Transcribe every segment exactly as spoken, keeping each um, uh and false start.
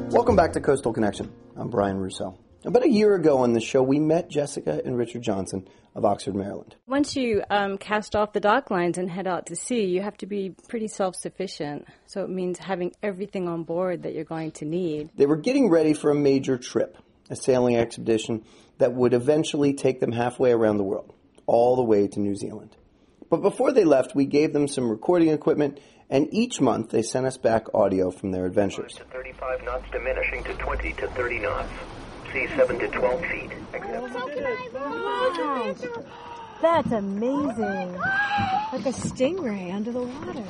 Welcome back to Coastal Connection. I'm Brian Russo. About a year ago on the show, we met Jessica and Richard Johnson of Oxford, Maryland. Once you um, cast off the dock lines and head out to sea, you have to be pretty self-sufficient. So it means having everything on board that you're going to need. They were getting ready for a major trip, a sailing expedition that would eventually take them halfway around the world, all the way to New Zealand. But before they left, we gave them some recording equipment, and each month they sent us back audio from their adventures. To thirty-five knots, diminishing to twenty to thirty knots. Sea seven to twelve feet. Wow. That's amazing. Like a stingray under the water.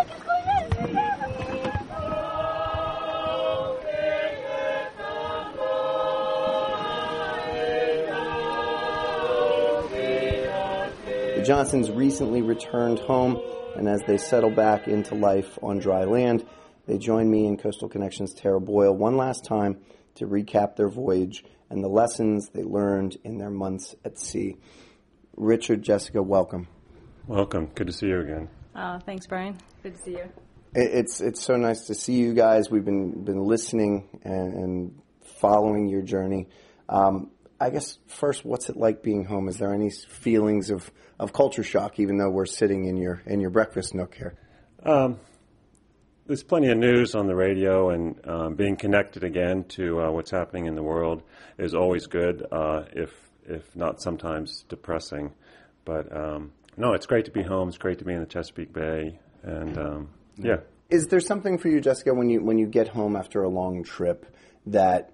The Johnsons recently returned home, and as they settle back into life on dry land, they join me in Coastal Connection's Tara Boyle one last time to recap their voyage and the lessons they learned in their months at sea. Richard, Jessica, welcome. Welcome. Good to see you again. Uh, thanks, Brian. Good to see you. It's it's so nice to see you guys. We've been been listening and, and following your journey. Um, I guess first, what's it like being home? Is there any feelings of, of culture shock, even though we're sitting in your in your breakfast nook here? Um, there's plenty of news on the radio, and um, being connected again to uh, what's happening in the world is always good, uh, if if not sometimes depressing. But um, no, it's great to be home. It's great to be in the Chesapeake Bay, and um, yeah. Is there something for you, Jessica, when you when you get home after a long trip that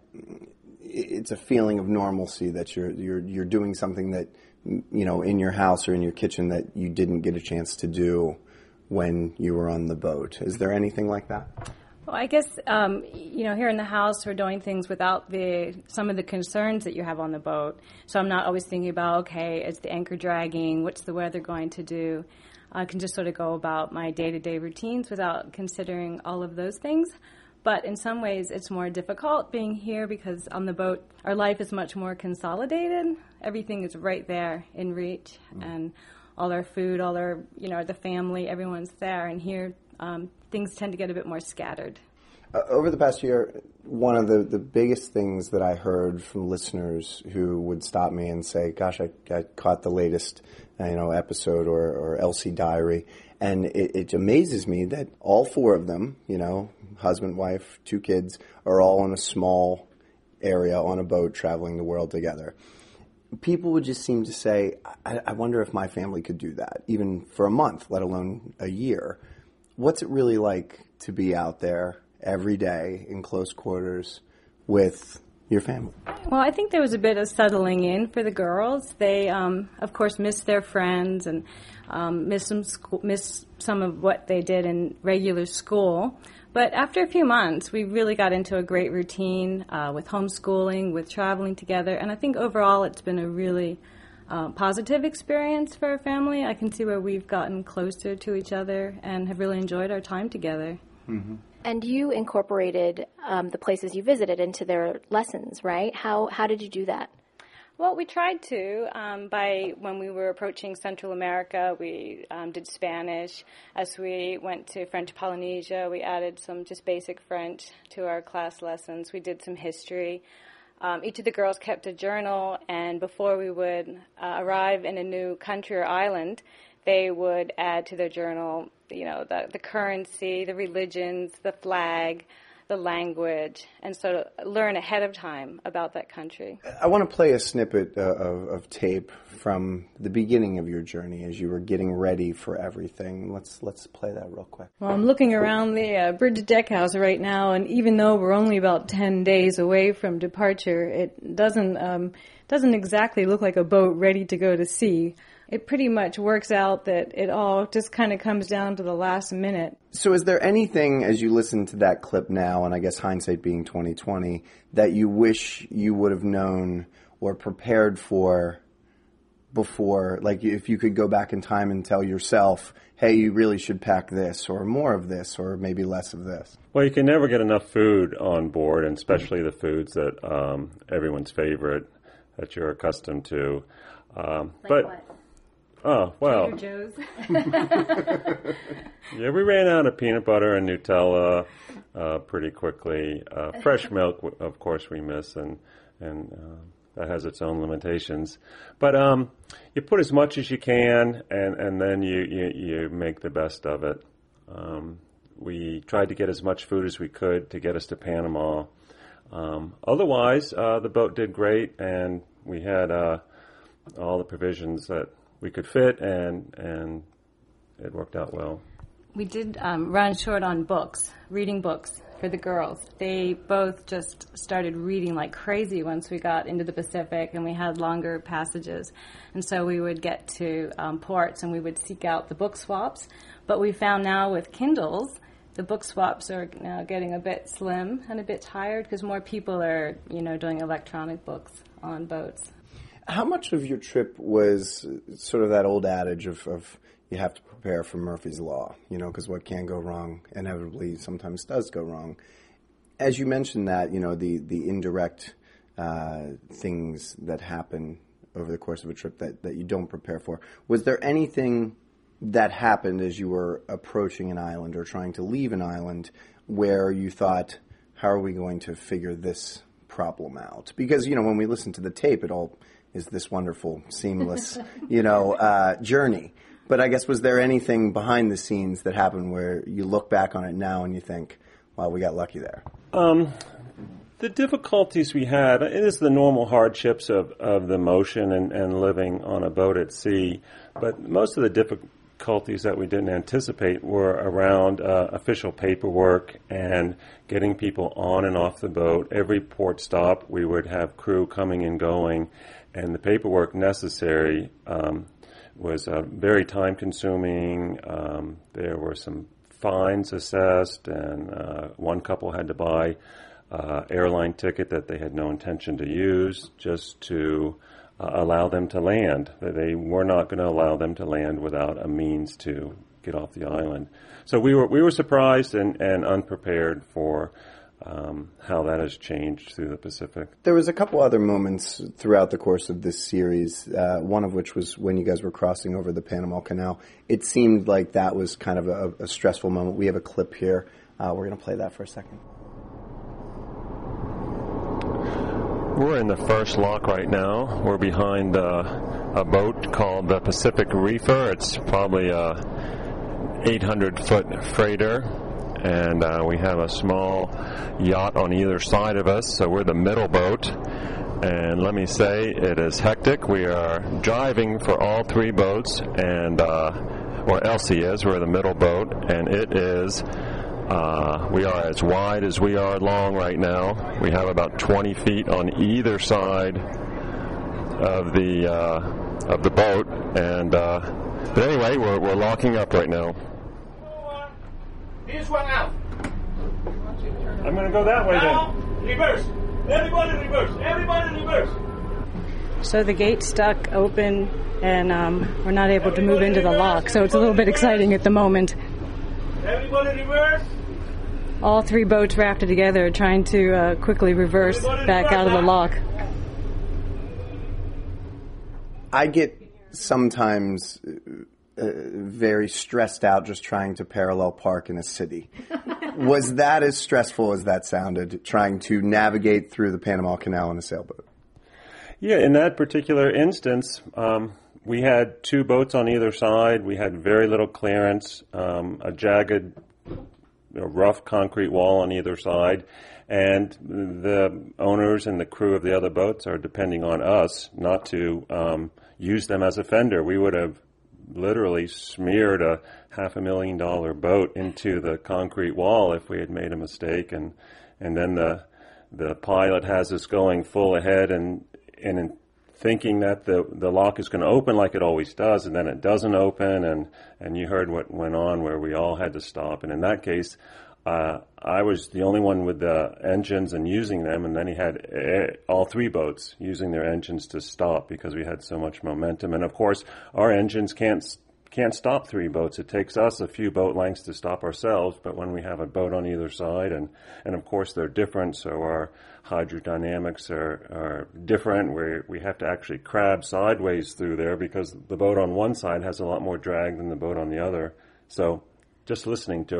it's a feeling of normalcy, that you're you're you're doing something that, you know, in your house or in your kitchen that you didn't get a chance to do when you were on the boat? Is there anything like that? Well, I guess, um, you know, here in the house, we're doing things without the some of the concerns that you have on the boat. So I'm not always thinking about, okay, is the anchor dragging? What's the weather going to do? I can just sort of go about my day-to-day routines without considering all of those things. But in some ways, it's more difficult being here because on the boat, our life is much more consolidated. Everything is right there in reach, mm. and all our food, all our, you know, the family, everyone's there. And here, um, things tend to get a bit more scattered. Uh, over the past year, one of the, the biggest things that I heard from listeners who would stop me and say, gosh, I, I caught the latest uh, you know, episode or, or Elsie Diary, and it, it amazes me that all four of them, you know, husband, wife, two kids, are all in a small area on a boat traveling the world together. People would just seem to say, I, I wonder if my family could do that, even for a month, let alone a year. What's it really like to be out there every day in close quarters with your family? Well, I think there was a bit of settling in for the girls. They, um, of course, missed their friends and um, missed some school, missed some of what they did in regular school. But after a few months, we really got into a great routine uh, with homeschooling, with traveling together, and I think overall it's been a really uh, positive experience for our family. I can see where we've gotten closer to each other and have really enjoyed our time together. Mm-hmm. And you incorporated um, the places you visited into their lessons, right? How how did you do that? Well, we tried to. Um, by when we were approaching Central America, we um, did Spanish. As we went to French Polynesia, we added some just basic French to our class lessons. We did some history. Um, each of the girls kept a journal, and before we would uh, arrive in a new country or island, they would add to their journal, you know, the, the currency, the religions, the flag, the language, and so learn ahead of time about that country. I want to play a snippet uh, of, of tape from the beginning of your journey as you were getting ready for everything. Let's let's play that real quick. Well, I'm looking around the uh, bridge deck house right now, and even though we're only about ten days away from departure, it doesn't um, doesn't exactly look like a boat ready to go to sea. It pretty much works out that it all just kind of comes down to the last minute. So is there anything, as you listen to that clip now, and I guess hindsight being twenty twenty, that you wish you would have known or prepared for before? Like if you could go back in time and tell yourself, hey, you really should pack this or more of this or maybe less of this. Well, you can never get enough food on board, and especially the foods that um, everyone's favorite that you're accustomed to. Um, like but, what? Oh, well. Trader Joe's. Yeah, we ran out of peanut butter and Nutella, uh, pretty quickly. Uh, fresh milk, of course, we miss, and and uh, that has its own limitations. But um, you put as much as you can, and, and then you, you, you make the best of it. Um, we tried to get as much food as we could to get us to Panama. Um, otherwise, uh, the boat did great, and we had uh, all the provisions that we could fit, and and it worked out well. We did um, run short on books, reading books for the girls. They both just started reading like crazy once we got into the Pacific and we had longer passages. And so we would get to um, ports and we would seek out the book swaps. But we found now with Kindles, the book swaps are now getting a bit slim and a bit tired because more people are, you know, doing electronic books on boats. How much of your trip was sort of that old adage of, of you have to prepare for Murphy's Law, you know, because what can go wrong inevitably sometimes does go wrong. As you mentioned that, you know, the, the indirect uh, things that happen over the course of a trip that, that you don't prepare for, was there anything that happened as you were approaching an island or trying to leave an island where you thought, how are we going to figure this problem out? Because, you know, when we listen to the tape, it all is this wonderful, seamless, you know, uh, journey. But I guess, was there anything behind the scenes that happened where you look back on it now and you think, wow, we got lucky there? Um, the difficulties we had, it is the normal hardships of, of the motion and, and living on a boat at sea. But most of the difficulties that we didn't anticipate were around uh, official paperwork and getting people on and off the boat. Every port stop, we would have crew coming and going, and the paperwork necessary um, was uh, very time-consuming. Um, there were some fines assessed, and uh, one couple had to buy uh, airline ticket that they had no intention to use just to uh, allow them to land. They were not going to allow them to land without a means to get off the island. So we were we were surprised and, and unprepared for Um, how that has changed through the Pacific. There was a couple other moments throughout the course of this series, uh, one of which was when you guys were crossing over the Panama Canal. It seemed like that was kind of a, a stressful moment. We have a clip here. Uh, we're going to play that for a second. We're in the first lock right now. We're behind uh, a boat called the Pacific Reefer. It's probably a eight hundred foot freighter. And uh, we have a small yacht on either side of us, so we're the middle boat. And let me say, it is hectic. We are driving for all three boats, and uh, or Elsie is. We're the middle boat, and it is. Uh, we are as wide as we are long right now. We have about twenty feet on either side of the uh, of the boat, and uh, but anyway, we're we're locking up right now. This one out. I'm going to go that way now, then. Reverse. Everybody reverse. Everybody reverse. So the gate stuck open, and um, we're not able to move into the lock, so it's a little bit exciting at the moment. Everybody reverse. All three boats rafted together trying to uh, quickly reverse Everybody back reverse out of the now. lock. I get sometimes uh, very stressed out just trying to parallel park in a city. Was that as stressful as that sounded, trying to navigate through the Panama Canal in a sailboat? Yeah, in that particular instance, um, we had two boats on either side. We had very little clearance, um, a jagged, you know, rough concrete wall on either side, and the owners and the crew of the other boats are depending on us not to um, use them as a fender. We would have literally smeared a half a million dollar boat into the concrete wall if we had made a mistake, and and then the the pilot has us going full ahead and and in thinking that the the lock is going to open like it always does, and then it doesn't open, and and you heard what went on where we all had to stop. And in that case, uh, I was the only one with the engines and using them, and then he had uh, all three boats using their engines to stop because we had so much momentum. And of course, our engines can't can't stop three boats. It takes us a few boat lengths to stop ourselves, but when we have a boat on either side, and, and of course they're different, so our hydrodynamics are, are different. We we have to actually crab sideways through there because the boat on one side has a lot more drag than the boat on the other. So just listening to it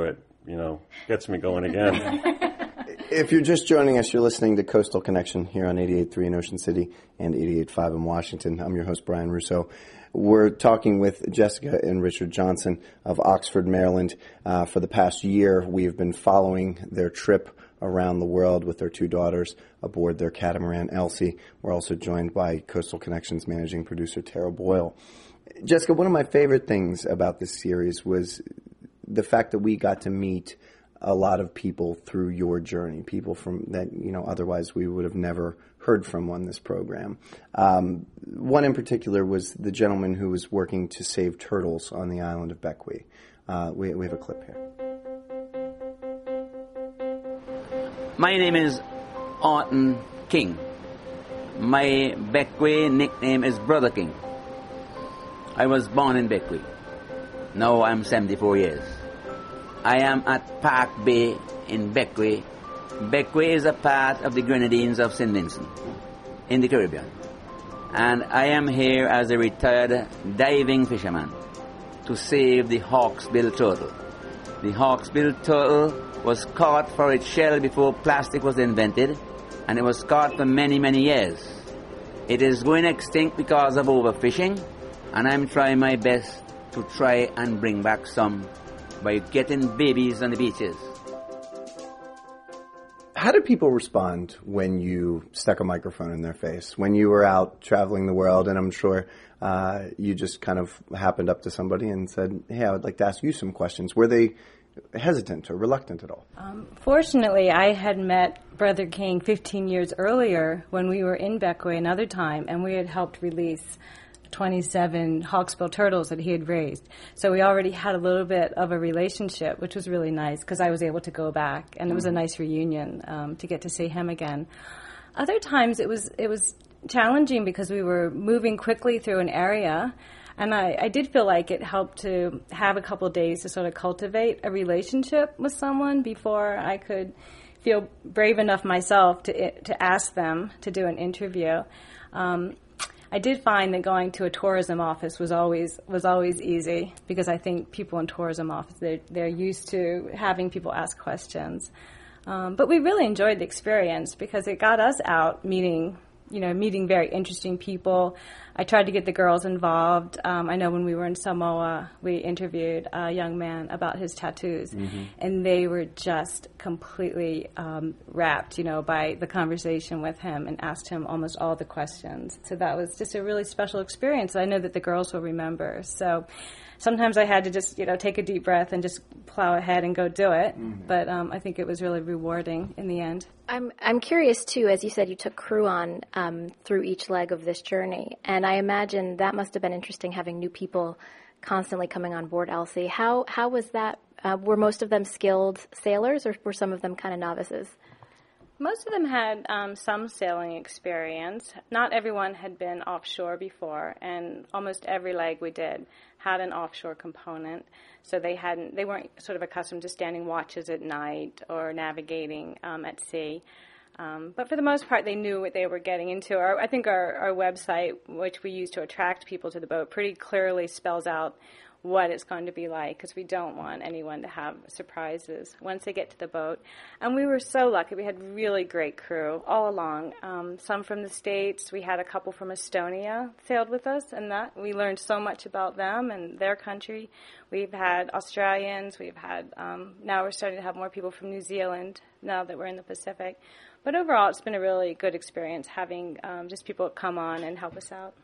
you know, gets me going again. If you're just joining us, you're listening to Coastal Connection here on eighty-eight point three in Ocean City and eighty-eight point five in Washington. I'm your host, Brian Russo. We're talking with Jessica and Richard Johnson of Oxford, Maryland. Uh, for the past year, we've been following their trip around the world with their two daughters aboard their catamaran, Elsie. We're also joined by Coastal Connection's managing producer, Tara Boyle. Jessica, one of my favorite things about this series was the fact that we got to meet a lot of people through your journey, people from that, you know, otherwise we would have never heard from on this program. Um, one in particular was the gentleman who was working to save turtles on the island of Bequia. Uh, we, we have a clip here. My name is Orton King. My Bequia nickname is Brother King. I was born in Bequia. Now I'm seventy-four years. I am at Park Bay in Bequia. Bequia is a part of the Grenadines of Saint Vincent in the Caribbean. And I am here as a retired diving fisherman to save the hawksbill turtle. The hawksbill turtle was caught for its shell before plastic was invented, and it was caught for many, many years. It is going extinct because of overfishing, and I'm trying my best to try and bring back some by getting babies on the beaches. How did people respond when you stuck a microphone in their face? When you were out traveling the world, and I'm sure uh, you just kind of happened up to somebody and said, hey, I would like to ask you some questions. Were they hesitant or reluctant at all? Um, fortunately, I had met Brother King fifteen years earlier when we were in Bequia another time, and we had helped release twenty-seven hawksbill turtles that he had raised. So we already had a little bit of a relationship, which was really nice because I was able to go back, and it was a nice reunion um, to get to see him again. Other times it was it was challenging because we were moving quickly through an area, and I, I did feel like it helped to have a couple of days to sort of cultivate a relationship with someone before I could feel brave enough myself to to ask them to do an interview. Um, I did find that going to a tourism office was always was always easy because I think people in tourism office they're, they're used to having people ask questions. Um, but we really enjoyed the experience because it got us out meeting, you know, meeting very interesting people. I tried to get the girls involved. Um, I know when we were in Samoa, we interviewed a young man about his tattoos, mm-hmm. and they were just completely um, wrapped, you know, by the conversation with him and asked him almost all the questions. So that was just a really special experience. I know that the girls will remember. So sometimes I had to just, you know, take a deep breath and just plow ahead and go do it. Mm-hmm. But um, I think it was really rewarding in the end. I'm I'm curious, too, as you said, you took crew on um, through each leg of this journey. And I imagine that must have been interesting having new people constantly coming on board Elsie. How, how was that? Uh, were most of them skilled sailors or were some of them kind of novices? Most of them had um, some sailing experience. Not everyone had been offshore before, and almost every leg we did had an offshore component. So they hadn't, they weren't sort of accustomed to standing watches at night or navigating um, at sea. Um, but for the most part, they knew what they were getting into. Our, I think our, our website, which we use to attract people to the boat, pretty clearly spells out what it's going to be like, because we don't want anyone to have surprises once they get to the boat. And we were so lucky. We had really great crew all along. Um, some from the States. We had a couple from Estonia sailed with us, and that we learned so much about them and their country. We've had Australians. We've had, um, now we're starting to have more people from New Zealand now that we're in the Pacific. But overall, it's been a really good experience having um, just people come on and help us out.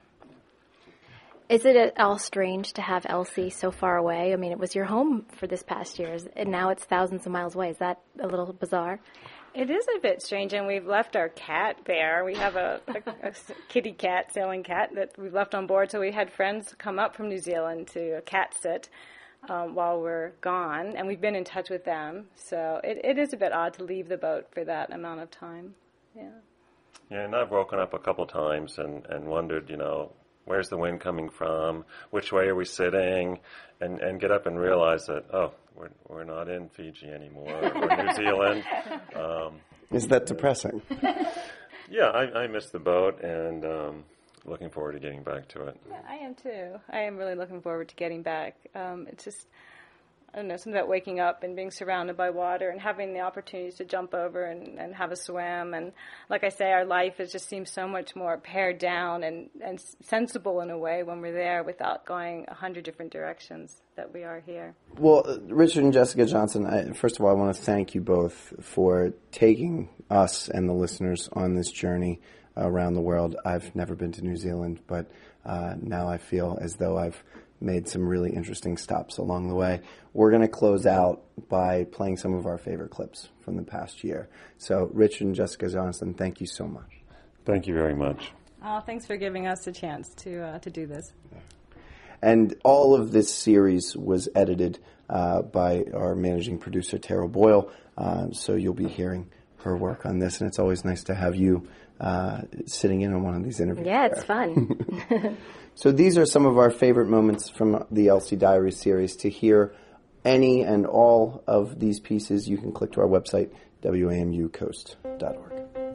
Is it at all strange to have Elsie so far away? I mean, it was your home for this past year, and now it's thousands of miles away. Is that a little bizarre? It is a bit strange, and we've left our cat there. We have a, a, a kitty cat, sailing cat, that we've left on board. So we had friends come up from New Zealand to cat sit um, while we're gone, and we've been in touch with them. So it, it is a bit odd to leave the boat for that amount of time. Yeah. Yeah, and I've woken up a couple times and, and wondered, you know, where's the wind coming from? Which way are we sitting? And and get up and realize that, oh, we're we're not in Fiji anymore. We're in New Zealand. Um, Is that depressing? Yeah, I, I miss the boat and um, looking forward to getting back to it. Yeah, I am too. I am really looking forward to getting back. Um, it's just, I don't know, something about waking up and being surrounded by water and having the opportunities to jump over and, and have a swim. And like I say, our life is just seems so much more pared down and, and sensible in a way when we're there without going a hundred different directions that we are here. Well, uh, Richard and Jessica Johnson, I, first of all, I want to thank you both for taking us and the listeners on this journey around the world. I've never been to New Zealand, but uh, now I feel as though I've made some really interesting stops along the way. We're going to close out by playing some of our favorite clips from the past year. So, Richard and Jessica Johnson, thank you so much. Thank you very much. Oh, thanks for giving us a chance to uh, to do this. And all of this series was edited uh, by our managing producer, Tara Boyle. Uh, so you'll be hearing her work on this, and it's always nice to have you uh, sitting in on one of these interviews. Yeah, it's fun. So these are some of our favorite moments from the Elsie Diaries series. To hear any and all of these pieces, you can click to our website, W A M U coast dot org.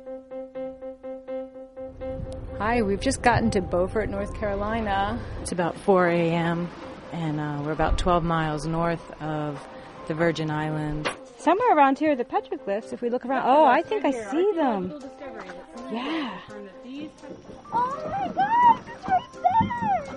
Hi, we've just gotten to Beaufort, North Carolina. It's about four a.m., and uh, we're about twelve miles north of the Virgin Islands. Somewhere around here are the petroglyphs, if we look around. Oh, I think I see them. Yeah. Oh my gosh, it's right there!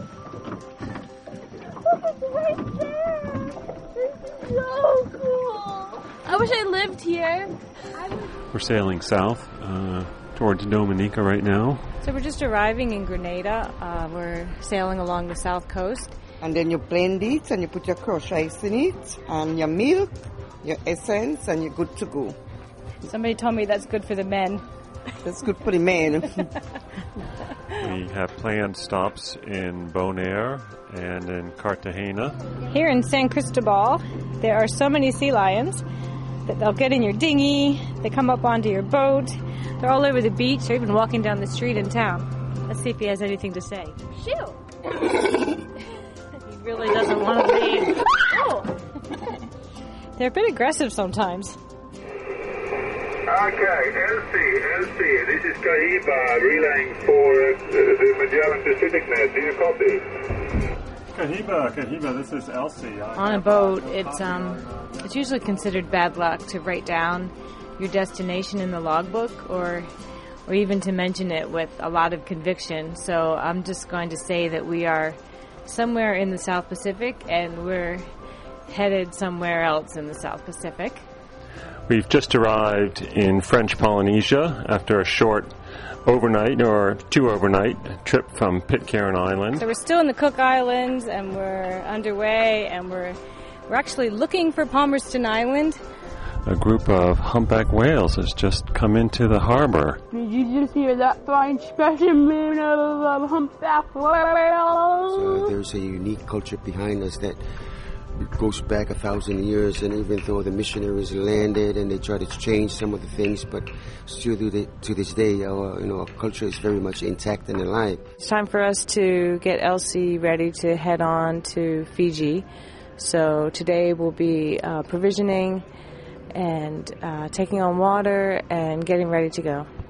Look, it's right there! This is so cool! I wish I lived here. We're sailing south uh, towards Dominica right now. So we're just arriving in Grenada. Uh, we're sailing along the south coast. And then you blend it and you put your crushed ice in it and your milk, your essence, and you're good to go. Somebody told me that's good for the men. That's good for the men. We have planned stops in Bonaire and in Cartagena. Here in San Cristobal, there are so many sea lions that they'll get in your dinghy, they come up onto your boat, they're all over the beach, they're even walking down the street in town. Let's see if he has anything to say. Shoot! He really doesn't want to leave. Oh. They're a bit aggressive sometimes. Okay, L C, L C, this is Kahiba relaying for uh, the Magellan Pacific Net. Do you copy? Kahiba, Kahiba, this is Elsie. On a boat, it's um, it's usually considered bad luck to write down your destination in the logbook, or or even to mention it with a lot of conviction. So I'm just going to say that we are somewhere in the South Pacific, and we're headed somewhere else in the South Pacific. We've just arrived in French Polynesia after a short overnight or two overnight trip from Pitcairn Island. So we're still in the Cook Islands, and we're underway, and we're we're actually looking for Palmerston Island. A group of humpback whales has just come into the harbor. Did you just hear that fine specimen of humpback whales? So there's a unique culture behind us that goes back a thousand years, and even though the missionaries landed and they tried to change some of the things, but still to, the, to this day, our you know our culture is very much intact and alive. It's time for us to get Elsie ready to head on to Fiji. So today we'll be uh, provisioning and uh, taking on water and getting ready to go.